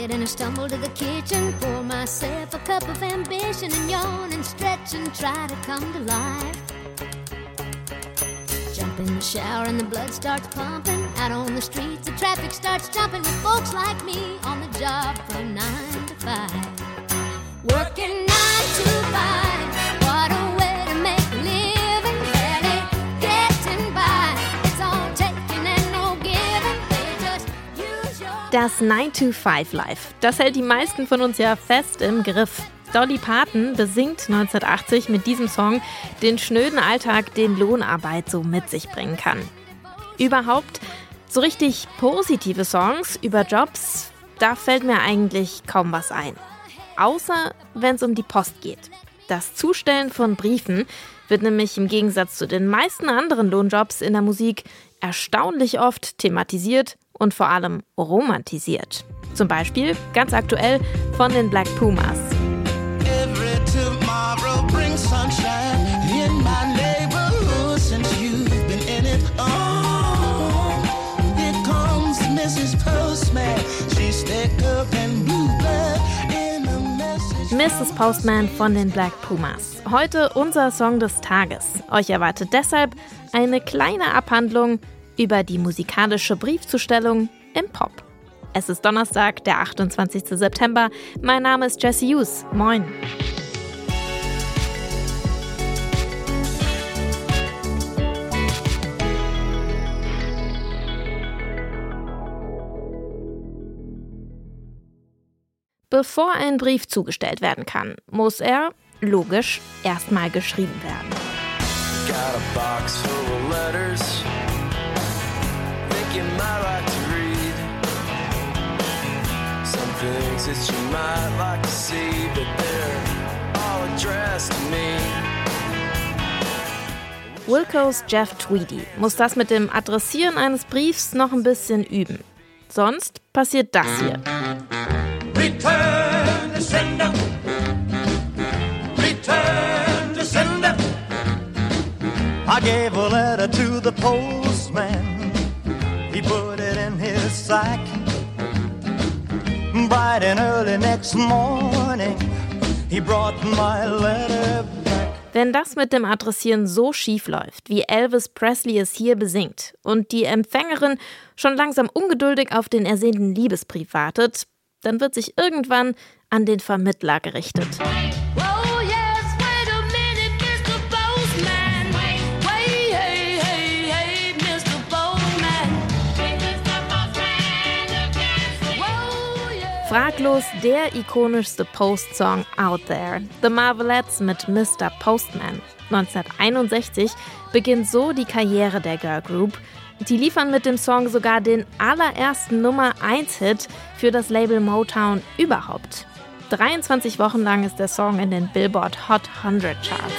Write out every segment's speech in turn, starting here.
bed and I stumble to the kitchen, pour myself a cup of ambition and yawn and stretch and try to come to life. Jump in the shower and the blood starts pumping. Out on the streets the traffic starts jumping with folks like me on the job from 9 to 5. Working 9 to 5, what a way to make a living. Barely getting by, it's all taking and no giving. They just use your... Das 9-to-5-Life, das hält die meisten von uns ja fest im Griff. Dolly Parton besingt 1980 mit diesem Song den schnöden Alltag, den Lohnarbeit so mit sich bringen kann. Überhaupt so richtig positive Songs über Jobs, da fällt mir eigentlich kaum was ein. Außer wenn es um die Post geht. Das Zustellen von Briefen wird nämlich im Gegensatz zu den meisten anderen Lohnjobs in der Musik erstaunlich oft thematisiert und vor allem romantisiert. Zum Beispiel ganz aktuell von den Black Pumas. Tomorrow brings sunshine in my neighborhood since you've been in it. Oh, here comes Mrs. Postman. She's thick up and blue blood in a message. Mrs. Postman von den Black Pumas. Heute unser Song des Tages. Euch erwartet deshalb eine kleine Abhandlung über die musikalische Briefzustellung im Pop. Es ist Donnerstag, der 28. September. Mein Name ist Jessie Hughes. Moin. Bevor ein Brief zugestellt werden kann, muss er, logisch, erstmal geschrieben werden. Got a box full of letters. Think you might like to read some things that you might like to see, but they're all addressed to me. Wilco's Jeff Tweedy muss das mit dem Adressieren eines Briefs noch ein bisschen üben. Sonst passiert das hier. Return to sender. Return to sender. I gave a letter to the postman. He put it in his sack. Bright and early next morning, he brought my letter back. Wenn das mit dem Adressieren so schief läuft, wie Elvis Presley es hier besingt, und die Empfängerin schon langsam ungeduldig auf den ersehnten Liebesbrief wartet, dann wird sich irgendwann an den Vermittler gerichtet. Oh yes, wait a minute, Mr. Postman. Wait, hey, hey, hey, Mr. Postman. Oh yeah. Fraglos der ikonischste Post-Song out there. The Marvelettes mit Mr. Postman. 1961 beginnt so die Karriere der Girl Group. Die liefern mit dem Song sogar den allerersten Nummer-1-Hit für das Label Motown überhaupt. 23 Wochen lang ist der Song in den Billboard Hot 100 Charts.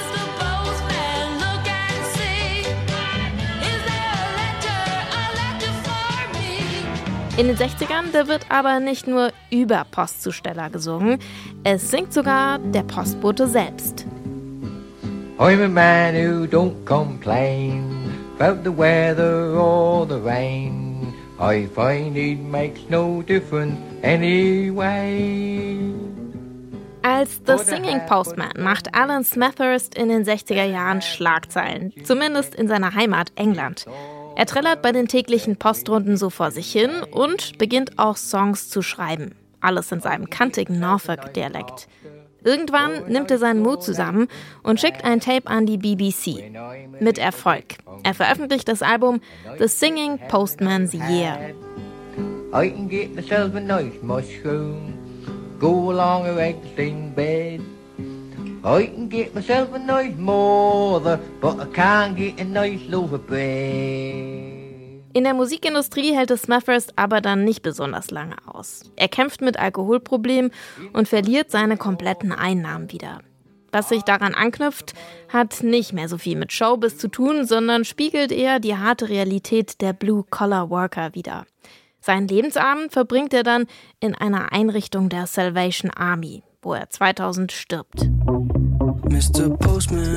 In den 60ern, da wird aber nicht nur über Postzusteller gesungen, es singt sogar der Postbote selbst. I'm a man who don't complain about the weather or the rain. I find it makes no difference anyway. Als The Singing Postman macht Alan Smethurst in den 60er Jahren Schlagzeilen, zumindest in seiner Heimat England. Er trällert bei den täglichen Postrunden so vor sich hin und beginnt auch Songs zu schreiben. Alles in seinem kantigen Norfolk-Dialekt. Irgendwann nimmt er seinen Mut zusammen und schickt ein Tape an die BBC. Mit Erfolg. Er veröffentlicht das Album The Singing Postman's Year. I can get myself a nice mushroom, go along a in bed. I can get myself a nice mother, but I can't get a nice loaf of bread. In der Musikindustrie hält es Smethurst aber dann nicht besonders lange aus. Er kämpft mit Alkoholproblemen und verliert seine kompletten Einnahmen wieder. Was sich daran anknüpft, hat nicht mehr so viel mit Showbiz zu tun, sondern spiegelt eher die harte Realität der Blue-Collar-Worker wider. Seinen Lebensabend verbringt er dann in einer Einrichtung der Salvation Army, wo er 2000 stirbt. Mr. Postman,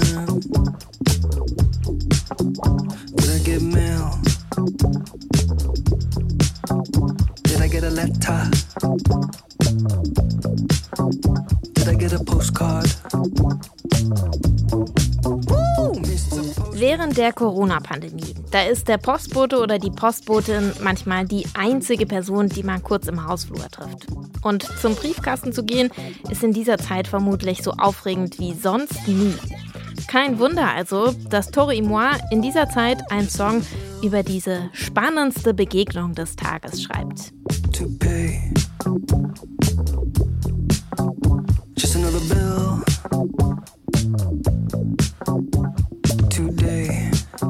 did I get mail? Did I get a letter? Did I get a postcard? Während der Corona-Pandemie, da ist der Postbote oder die Postbotin manchmal die einzige Person, die man kurz im Hausflur trifft. Und zum Briefkasten zu gehen, ist in dieser Zeit vermutlich so aufregend wie sonst nie. Kein Wunder also, dass Tori Imoa in dieser Zeit einen Song über diese spannendste Begegnung des Tages schreibt. To pay. Just another bill. Today.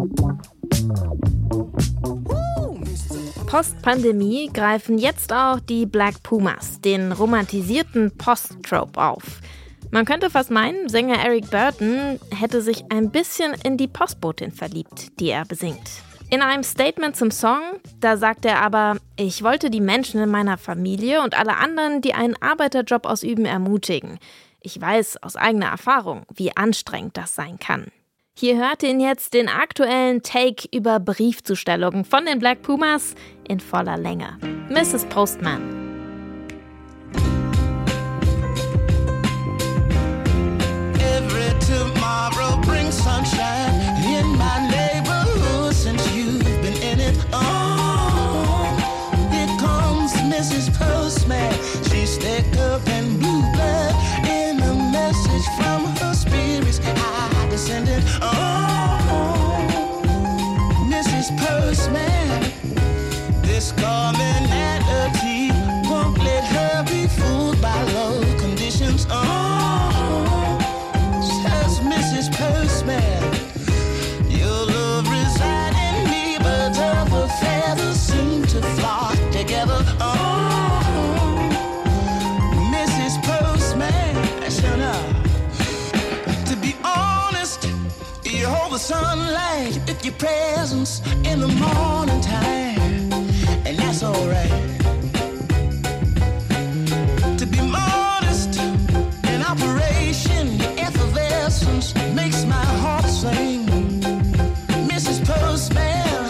Post-Pandemie greifen jetzt auch die Black Pumas, den romantisierten Post-Trope auf. Man könnte fast meinen, Sänger Eric Burdon hätte sich ein bisschen in die Postbotin verliebt, die er besingt. In einem Statement zum Song, da sagt er aber, ich wollte die Menschen in meiner Familie und alle anderen, die einen Arbeiterjob ausüben, ermutigen. Ich weiß aus eigener Erfahrung, wie anstrengend das sein kann. Hier hört ihr jetzt den aktuellen Take über Briefzustellungen von den Black Pumas in voller Länge. Mrs. Postman. Every tomorrow brings sunshine in my neighborhood since you've been in it. Oh, here comes Mrs. Postman. She's thick up and blue blood in a message from her spirits. I descended. Oh, Mrs. Postman. This commonality won't let her be fooled by low conditions. Oh, says Mrs. Postman. Your love resides in me, birds of a feather seem to flock together. Oh, Mrs. Postman. Shut up. To be honest, you hold the sunlight with your presence in the morning time, and that's alright. To be modest in operation, your effervescence makes my heart sing. Mrs. Postman,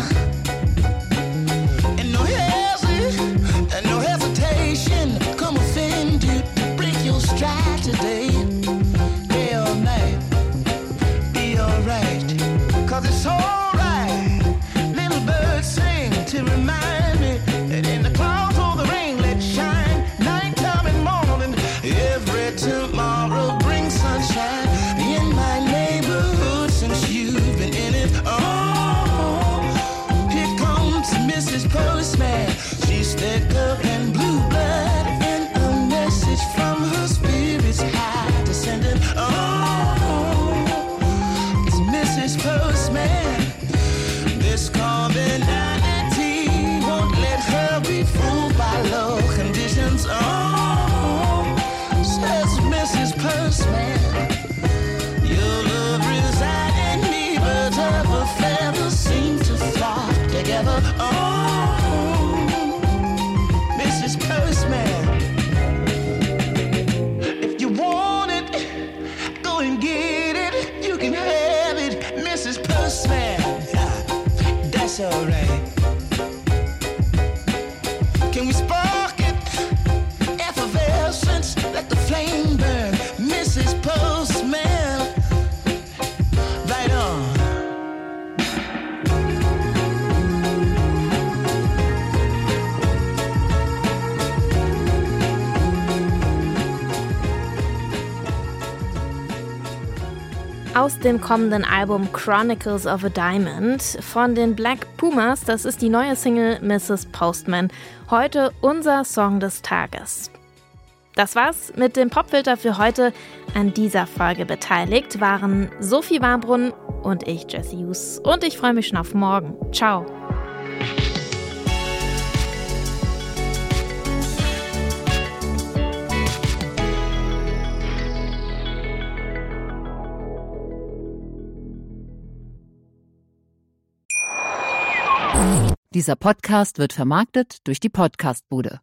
and no hesitation, come offend you to break your stride today. Day or night, be alright, 'cause it's alright. Little birds sing to remind me that in the clouds or the rain, let's shine. Nighttime and morning, every tomorrow brings sunshine in my neighborhood since you've been in it. Oh, here comes Mrs. Postman. She's thick up and blue blood in a message from her spirits high descending. Oh, it's Mrs. Postman. This commonality won't let her be fooled by low conditions. Oh, says Mrs. Postman. Your love resides in me, birds of a feather seem to flock together. Oh, Mrs. Postman. If you want it, go and get it. You can have it, Mrs. Postman. That's alright. Can we spark it? Effervescence, let the flame burn. Mrs. Postman. Right on. Aus dem kommenden Album Chronicles of a Diamond von den Black Pumas, das ist die neue Single Mrs. Postman. Heute unser Song des Tages. Das war's mit dem Popfilter für heute. An dieser Folge beteiligt waren Sophie Warbrunn und ich, Jessie Hughes. Und ich freue mich schon auf morgen. Ciao. Dieser Podcast wird vermarktet durch die Podcast-Bude.